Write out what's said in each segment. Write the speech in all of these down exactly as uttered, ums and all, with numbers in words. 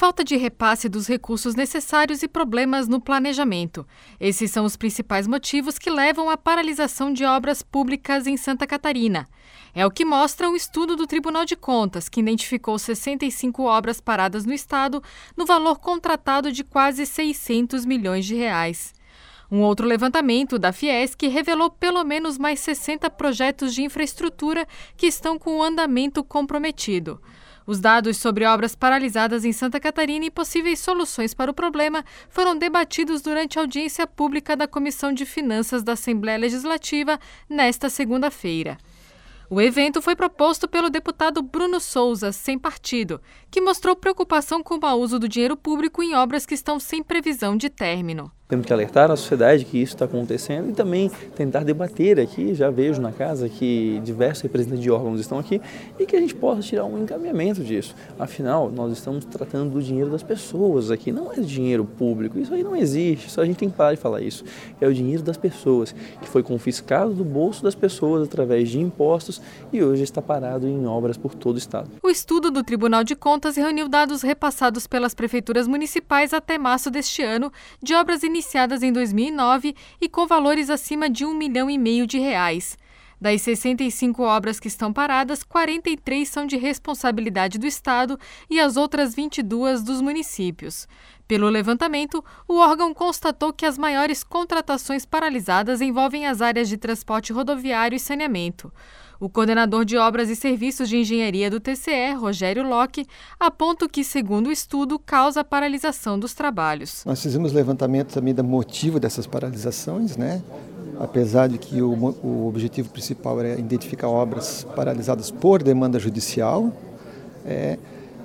falta de repasse dos recursos necessários e problemas no planejamento. Esses são os principais motivos que levam à paralisação de obras públicas em Santa Catarina. É o que mostra o estudo do Tribunal de Contas, que identificou sessenta e cinco obras paradas no estado, no valor contratado de quase seiscentos milhões de reais. Um outro levantamento da Fiesc revelou pelo menos mais sessenta projetos de infraestrutura que estão com o andamento comprometido. Os dados sobre obras paralisadas em Santa Catarina e possíveis soluções para o problema foram debatidos durante a audiência pública da Comissão de Finanças da Assembleia Legislativa nesta segunda-feira. O evento foi proposto pelo deputado Bruno Souza, sem partido, que mostrou preocupação com o mau uso do dinheiro público em obras que estão sem previsão de término. Temos que alertar a sociedade que isso está acontecendo e também tentar debater aqui. Já vejo na casa que diversos representantes de órgãos estão aqui e que a gente possa tirar um encaminhamento disso. Afinal, nós estamos tratando do dinheiro das pessoas aqui, não é dinheiro público. Isso aí não existe, só a gente tem que parar de falar isso. É o dinheiro das pessoas, que foi confiscado do bolso das pessoas através de impostos e hoje está parado em obras por todo o estado. O estudo do Tribunal de Contas reuniu dados repassados pelas prefeituras municipais até março deste ano de obras iniciadas iniciadas em dois mil e nove e com valores acima de um milhão e meio de reais. Das sessenta e cinco obras que estão paradas, quarenta e três são de responsabilidade do Estado e as outras vinte e duas dos municípios. Pelo levantamento, o órgão constatou que as maiores contratações paralisadas envolvem as áreas de transporte rodoviário e saneamento. O coordenador de obras e serviços de engenharia do T C E, Rogério Locke, aponta que, segundo o estudo, causa a paralisação dos trabalhos. Nós fizemos levantamento também do motivo dessas paralisações, né? Apesar de que o, o objetivo principal era identificar obras paralisadas por demanda judicial, é,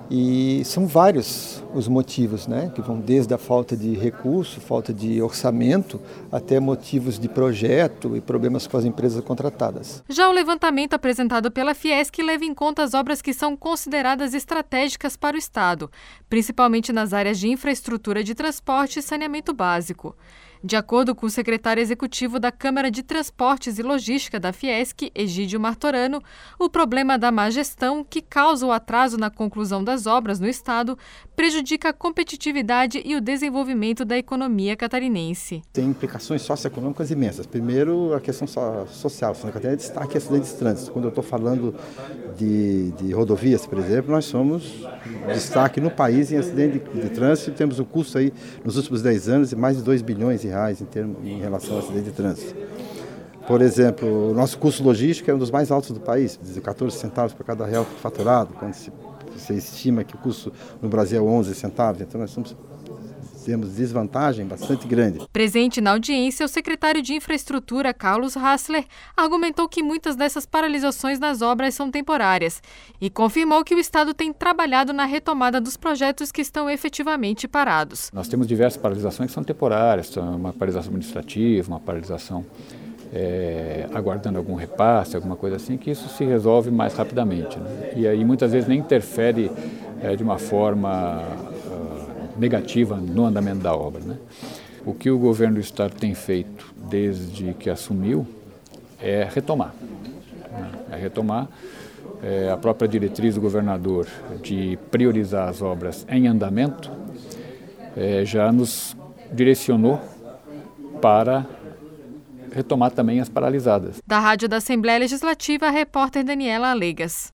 e são vários os motivos, né, que vão desde a falta de recurso, falta de orçamento, até motivos de projeto e problemas com as empresas contratadas. Já o levantamento apresentado pela Fiesc leva em conta as obras que são consideradas estratégicas para o Estado, principalmente nas áreas de infraestrutura de transporte e saneamento básico. De acordo com o secretário executivo da Câmara de Transportes e Logística da Fiesc, Egídio Martorano, o problema da má gestão, que causa o atraso na conclusão das obras no Estado, prejudica a competitividade e o desenvolvimento da economia catarinense. Tem implicações socioeconômicas imensas. Primeiro, a questão social. Santa Catarina destaca acidentes de trânsito. Quando eu estou falando de, de rodovias, por exemplo, nós somos destaque no país em acidente de, de trânsito. Temos um custo aí, nos últimos dez anos, de mais de dois bilhões de reais em, termos, em relação ao acidente de trânsito. Por exemplo, o nosso custo logístico é um dos mais altos do país, quatorze centavos por cada real faturado, quando se, você estima que o custo no Brasil é onze centavos, então nós somos, temos desvantagem bastante grande. Presente na audiência, o secretário de Infraestrutura, Carlos Hassler, argumentou que muitas dessas paralisações nas obras são temporárias e confirmou que o Estado tem trabalhado na retomada dos projetos que estão efetivamente parados. Nós temos diversas paralisações que são temporárias, uma paralisação administrativa, uma paralisação é, aguardando algum repasse, alguma coisa assim, que isso se resolve mais rapidamente, né? E aí muitas vezes nem interfere é, de uma forma negativa no andamento da obra, né? O que o governo do Estado tem feito desde que assumiu é retomar. Né? É retomar é, a própria diretriz do governador de priorizar as obras em andamento é, já nos direcionou para retomar também as paralisadas. Da Rádio da Assembleia Legislativa, a repórter Daniela Alegas.